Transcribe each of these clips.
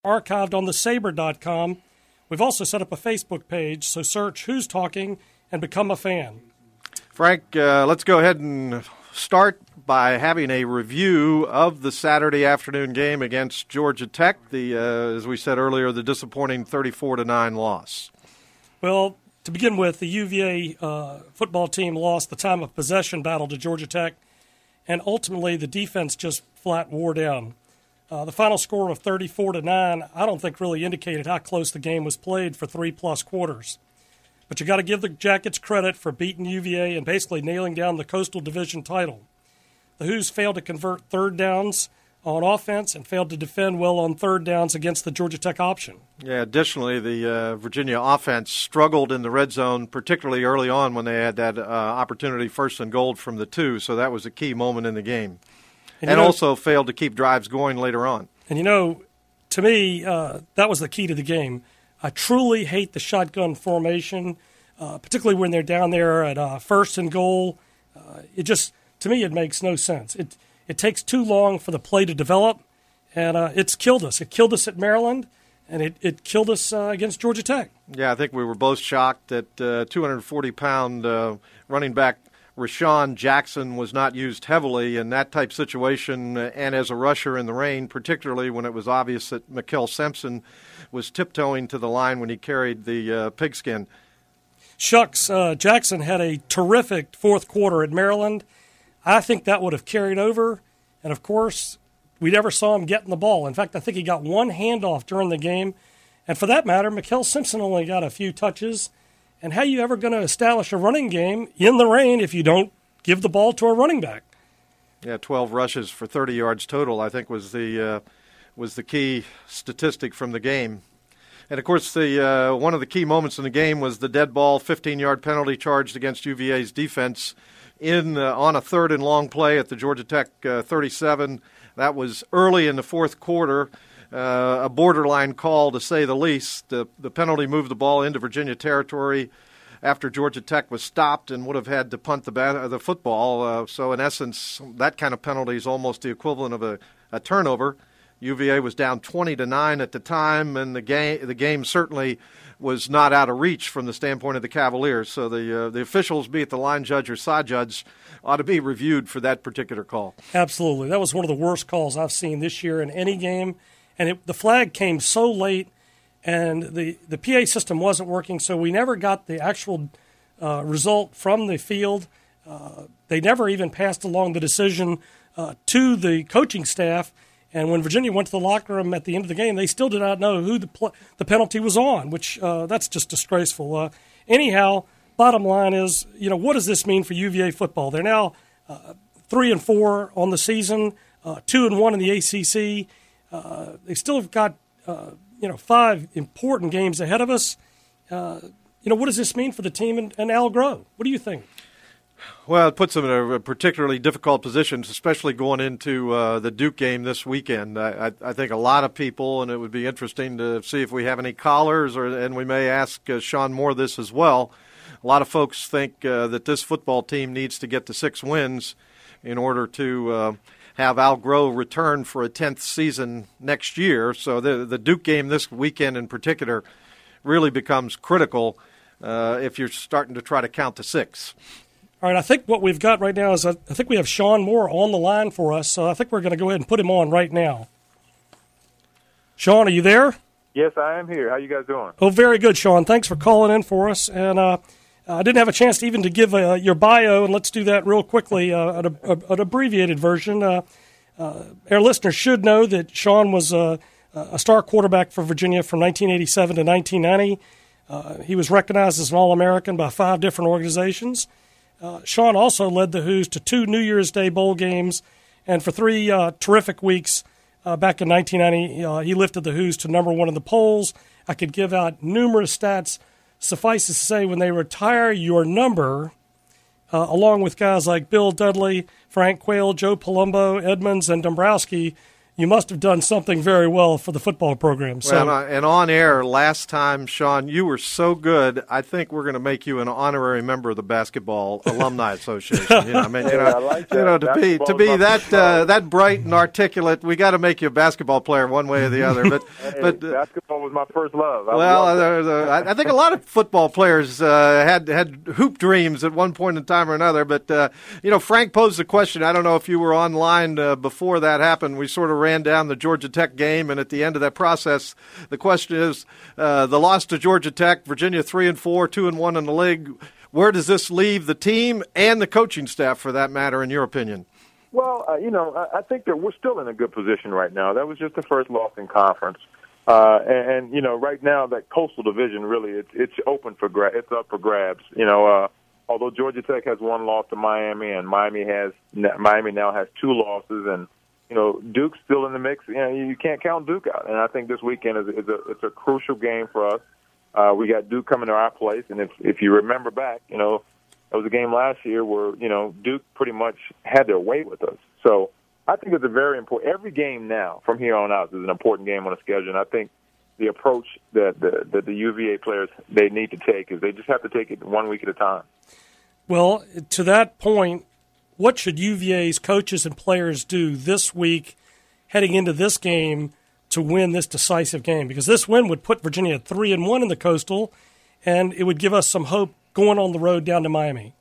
archived on thesaber.com. We've also set up a Facebook page, so search Who's Talking and become a fan. Frank, let's go ahead and start by having a review of the Saturday afternoon game against Georgia Tech, as we said earlier, the disappointing 34-9 loss. Well, to begin with, the UVA football team lost the time of possession battle to Georgia Tech, and ultimately the defense just flat wore down. The final score of 34-9, I don't think really indicated how close the game was played for 3+ quarters. But you got to give the Jackets credit for beating UVA and basically nailing down the Coastal Division title. The Hoos failed to convert third downs on offense and failed to defend well on third downs against the Georgia Tech option. Yeah, additionally, the Virginia offense struggled in the red zone, particularly early on when they had that opportunity 1st and goal from the 2, so that was a key moment in the game. And also failed to keep drives going later on. And, to me, that was the key to the game. I truly hate the shotgun formation, particularly when they're down there at 1st and goal. To me, it makes no sense. It takes too long for the play to develop, and it's killed us. It killed us at Maryland, and it killed us against Georgia Tech. Yeah, I think we were both shocked that 240-pound running back Rashawn Jackson was not used heavily in that type situation and as a rusher in the rain, particularly when it was obvious that Mikel Simpson was tiptoeing to the line when he carried the pigskin. Shucks, Jackson had a terrific fourth quarter at Maryland. I think that would have carried over, and of course, we never saw him getting the ball. In fact, I think he got one handoff during the game, and for that matter, Mikel Simpson only got a few touches. And how are you ever going to establish a running game in the rain if you don't give the ball to a running back? Yeah, 12 rushes for 30 yards total, I think, was the key statistic from the game. And, of course, one of the key moments in the game was the dead ball 15-yard penalty charged against UVA's defense on a 3rd and long play at the Georgia Tech 37. That was early in the fourth quarter. A borderline call, to say the least. The penalty moved the ball into Virginia territory after Georgia Tech was stopped and would have had to punt the football. So, in essence, that kind of penalty is almost the equivalent of a turnover. UVA was down 20-9 at the time, and the game certainly was not out of reach from the standpoint of the Cavaliers. So the officials, be it the line judge or side judge, ought to be reviewed for that particular call. Absolutely. That was one of the worst calls I've seen this year in any game. And the flag came so late, and the PA system wasn't working, so we never got the actual result from the field. They never even passed along the decision to the coaching staff. And when Virginia went to the locker room at the end of the game, they still did not know who the penalty was on, which that's just disgraceful. Anyhow, bottom line is, what does this mean for UVA football? They're now 3-4 on the season, 2-1 in the ACC. They still have got, 5 important games ahead of us. What does this mean for the team and Al Groh? What do you think? Well, it puts them in a particularly difficult position, especially going into the Duke game this weekend. I think a lot of people, and it would be interesting to see if we have any callers, and we may ask Sean Moore this as well. A lot of folks think that this football team needs to get to 6 wins in order to have Al Groh return for a 10th season next year. So the Duke game this weekend in particular really becomes critical if you're starting to try to count to 6. All right, I think what we've got right now is I think we have Sean Moore on the line for us, so I think we're going to go ahead and put him on right now. Sean, are you there? Yes, I am here. How you guys doing? Oh, very good, Sean. Thanks for calling in for us. And I didn't have a chance to even to give your bio, and let's do that real quickly, an abbreviated version. Our listeners should know that Sean was a star quarterback for Virginia from 1987 to 1990. He was recognized as an All-American by 5 different organizations. Sean also led the Hoos to 2 New Year's Day bowl games, and for 3 terrific weeks back in 1990, he lifted the Hoos to number 1 in the polls. I could give out numerous stats. Suffice to say, when they retire your number, along with guys like Bill Dudley, Frank Quayle, Joe Palumbo, Edmonds, and Dombrowski, you must have done something very well for the football program. So, well, and on air last time, Sean, you were so good. I think we're going to make you an honorary member of the Basketball Alumni Association. I like that. To be that bright and articulate, we got to make you a basketball player one way or the other. But basketball was my first love. I think a lot of football players had hoop dreams at one point in time or another. But Frank posed the question. I don't know if you were online before that happened. We sort of ran down the Georgia Tech game, and at the end of that process, the question is the loss to Georgia Tech, Virginia 3-4, 2-1 in the league. Where does this leave the team and the coaching staff, for that matter, in your opinion? Well, I think that we're still in a good position right now. That was just the first loss in conference, and right now that Coastal Division really it's open for it's up for grabs. Although Georgia Tech has one loss to Miami, and Miami now has 2 losses, and Duke's still in the mix. You can't count Duke out. And I think this weekend it's a crucial game for us. We got Duke coming to our place, and if you remember back, it was a game last year where Duke pretty much had their way with us. So I think it's a very important. Every game now from here on out is an important game on the schedule. And I think the approach that the UVA players they need to take is they just have to take it 1 week at a time. Well, to that point, what should UVA's coaches and players do this week heading into this game to win this decisive game? Because this win would put Virginia at 3-1 in the Coastal, and it would give us some hope going on the road down to Miami.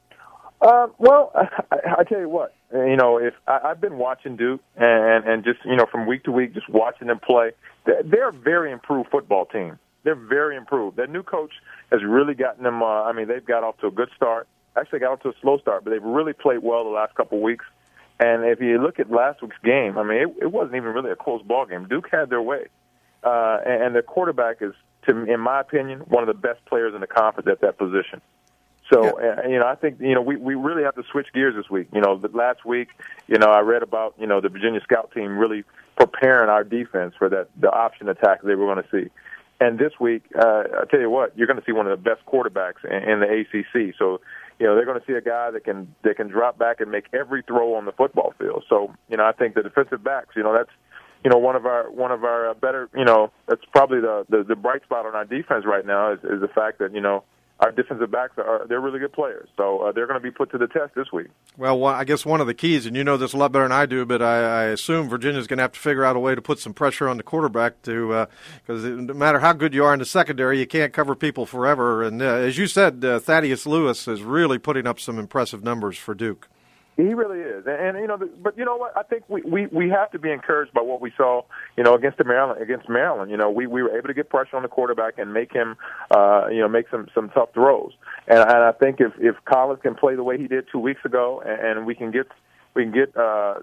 Well, I tell you what, if I've been watching Duke and just from week to week, just watching them play, they're a very improved football team. They're very improved. Their new coach has really gotten them. They've got off to a good start. Actually got off to a slow start, but they've really played well the last couple of weeks. And if you look at last week's game, it wasn't even really a close ball game. Duke had their way. And their quarterback is, in my opinion, one of the best players in the conference at that position. So, I think, we really have to switch gears this week. Last week, I read about, the Virginia scout team really preparing our defense for the option attack they were going to see. And this week, I tell you what, you're going to see one of the best quarterbacks in the ACC. So, they're going to see a guy that can drop back and make every throw on the football field. So, I think the defensive backs, that's one of our better, that's probably the bright spot on our defense right now is the fact that our defensive backs they're really good players. So they're going to be put to the test this week. Well, I guess one of the keys, and you know this a lot better than I do, but I assume Virginia's going to have to figure out a way to put some pressure on the quarterback because no matter how good you are in the secondary, you can't cover people forever. And as you said, Thaddeus Lewis is really putting up some impressive numbers for Duke. He really is, but you know what? I think we have to be encouraged by what we saw, against Maryland. We were able to get pressure on the quarterback and make him, make some tough throws. And I think if Collins can play the way he did 2 weeks ago, and we can get change our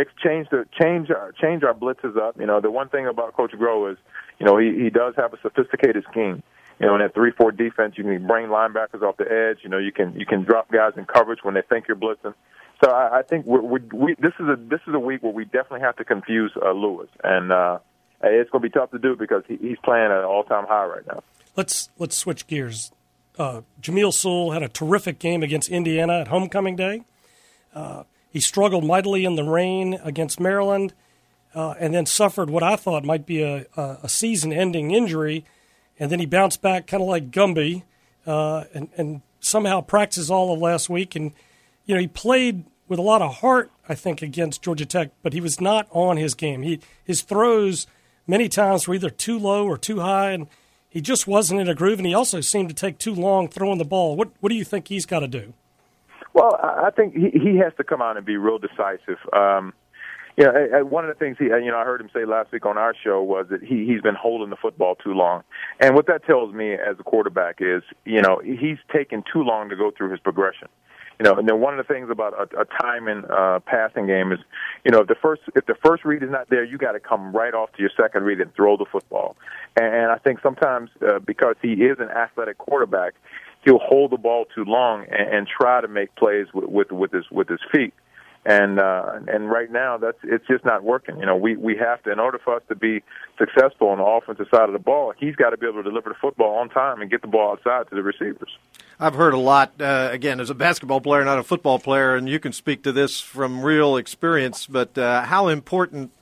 blitzes up. The one thing about Coach Groh is, he does have a sophisticated scheme. In that 3-4 defense, you can bring linebackers off the edge. You can drop guys in coverage when they think you're blitzing. So I think this is a week where we definitely have to confuse Lewis, and it's going to be tough to do because he's playing at an all-time high right now. Let's switch gears. Jamil Sewell had a terrific game against Indiana at homecoming day. He struggled mightily in the rain against Maryland, and then suffered what I thought might be a season-ending injury, and then he bounced back kind of like Gumby, and somehow practiced all of last week. And he played with a lot of heart, I think, against Georgia Tech, but he was not on his game. His throws many times were either too low or too high, and he just wasn't in a groove, and he also seemed to take too long throwing the ball. What do you think he's got to do? Well, I think he has to come out and be real decisive. One of the things I heard him say last week on our show was that he's been holding the football too long. And what that tells me as a quarterback is, he's taken too long to go through his progression. And then one of the things about a timing passing game is, if the first read is not there, you got to come right off to your second read and throw the football. And I think sometimes because he is an athletic quarterback, he'll hold the ball too long and try to make plays with his feet. And right now it's just not working. We have to, in order for us to be successful on the offensive side of the ball, he's got to be able to deliver the football on time and get the ball outside to the receivers. I've heard a lot, again, as a basketball player, not a football player, and you can speak to this from real experience, but how important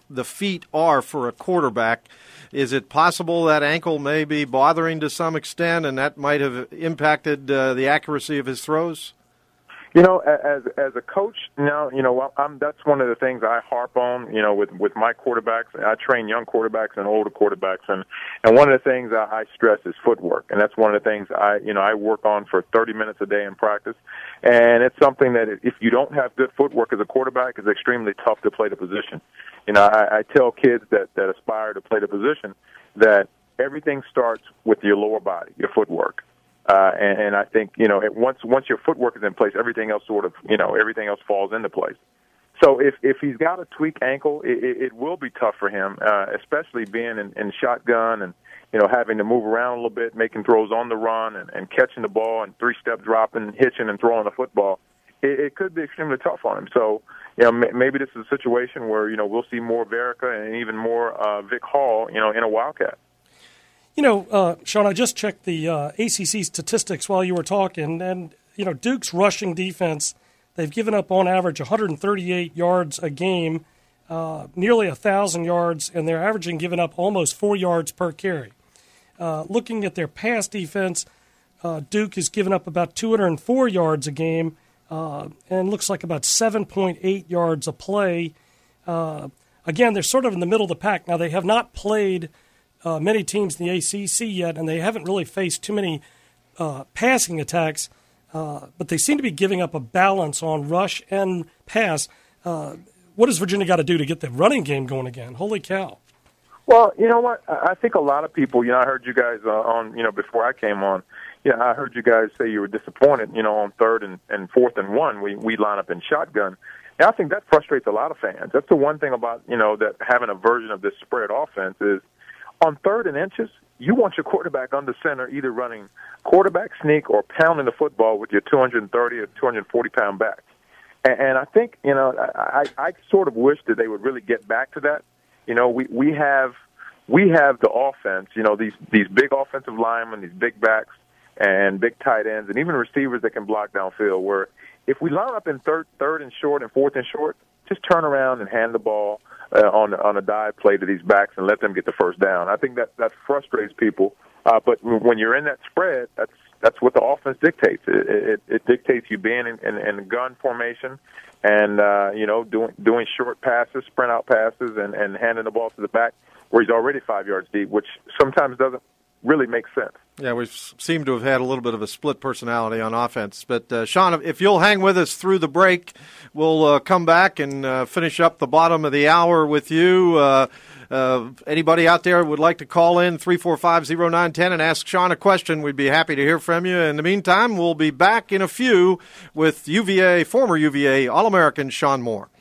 the feet are for a quarterback. Is it possible that ankle may be bothering to some extent, and that might have impacted the accuracy of his throws? You know, as a coach, now, you know, that's one of the things I harp on, you know, with my quarterbacks. I train young quarterbacks and older quarterbacks, and one of the things I stress is footwork, and that's one of the things I work on for 30 minutes a day in practice, and it's something that if you don't have good footwork as a quarterback, it's extremely tough to play the position. You know, I tell kids that aspire to play the position that everything starts with your lower body, your footwork. And I think, you know, once your footwork is in place, everything else everything else falls into place. So if he's got a tweaked ankle, it will be tough for him, especially being in shotgun and, you know, having to move around a little bit, making throws on the run and catching the ball and three-step dropping, hitching and throwing the football. It could be extremely tough on him. So, you know, maybe this is a situation where, you know, we'll see more Verica and even more Vic Hall, you know, in a Wildcat. You know, Sean, I just checked the ACC statistics while you were talking, and, you know, Duke's rushing defense, they've given up on average 138 yards a game, nearly 1,000 yards, and they're averaging giving up almost 4 yards per carry. Looking at their pass defense, Duke has given up about 204 yards a game, and looks like about 7.8 yards a play. Again, they're sort of in the middle of the pack. Now, they have not played many teams in the ACC yet, and they haven't really faced too many passing attacks, but they seem to be giving up a balance on rush and pass. What does Virginia got to do to get the running game going again? Holy cow. Well, you know what? I think a lot of people, you know, I heard you guys on, you know, before I came on, yeah, I heard you guys say you were disappointed, you know, on 3rd and 4th and 1, we line up in shotgun. And I think that frustrates a lot of fans. That's the one thing about, you know, that having a version of this spread offense is on 3rd and inches, you want your quarterback under center either running quarterback sneak or pounding the football with your 230 or 240-pound back. And I think, you know, I sort of wish that they would really get back to that. You know, we have the offense, you know, these big offensive linemen, these big backs and big tight ends, and even receivers that can block downfield, where if we line up in third and short and 4th and short, just turn around and hand the ball on a dive play to these backs and let them get the first down. I think that frustrates people. But when you're in that spread, that's what the offense dictates. It dictates you being in gun formation and you know, doing short passes, sprint out passes, and handing the ball to the back where he's already 5 yards deep, which sometimes doesn't really make sense. Yeah, we seem to have had a little bit of a split personality on offense. But, Sean, if you'll hang with us through the break, we'll come back and finish up the bottom of the hour with you. Anybody out there would like to call in 345-0910 and ask Sean a question, we'd be happy to hear from you. In the meantime, we'll be back in a few with former UVA All-American Sean Moore.